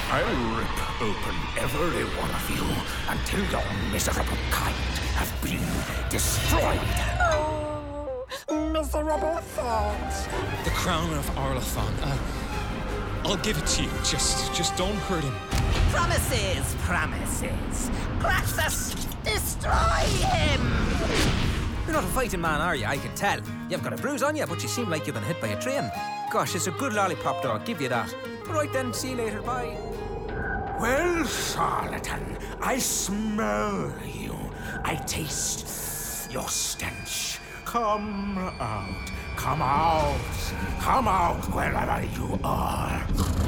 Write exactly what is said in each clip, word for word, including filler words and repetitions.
I'll rip open every one of you until your miserable kind have been destroyed. Oh, miserable thoughts. The crown of Arlathan. Uh, I'll give it to you. Just, just don't hurt him. Promises, promises. Kraxus, destroy him! You're not a fighting man, are you? I can tell. You've got a bruise on you, but you seem like you've been hit by a train. Gosh, it's a good lollipop, though. I'll give you that. Right then, see you later. Bye. Well, charlatan, I smell you. I taste your stench. Come out. Come out. Come out wherever you are.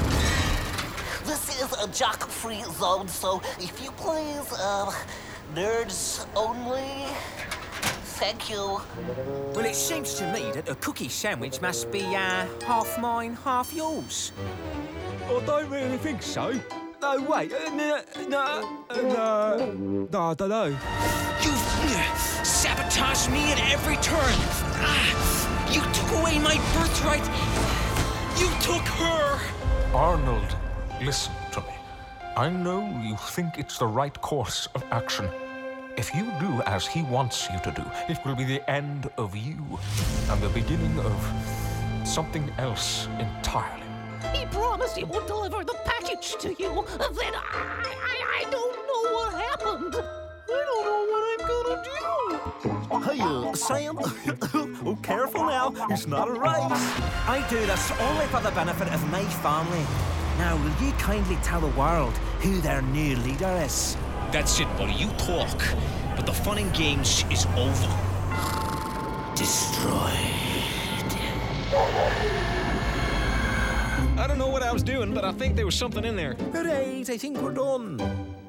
This is a jock-free zone, so if you please, uh, nerds only. Thank you. Well, it seems to me that a cookie sandwich must be, uh, half mine, half yours. I don't really think so. No, wait. Uh, no, no, uh, no. No, I don't know. You uh, sabotage me at every turn. Ah, you took away my birthright. You took her. Arnold, listen to me. I know you think it's the right course of action. If you do as he wants you to do, it will be the end of you and the beginning of something else entirely. He promised he would deliver the package to you. Then I, I, I don't know what happened. I don't know what I'm gonna do. Hey, uh, Sam. Oh, careful now. It's not a race. I do this only for the benefit of my family. Now, will you kindly tell the world who their new leader is? That's it, buddy. You talk. But the fun and games is over. Destroyed. I don't know what I was doing, but I think there was something in there. All right, I think we're done.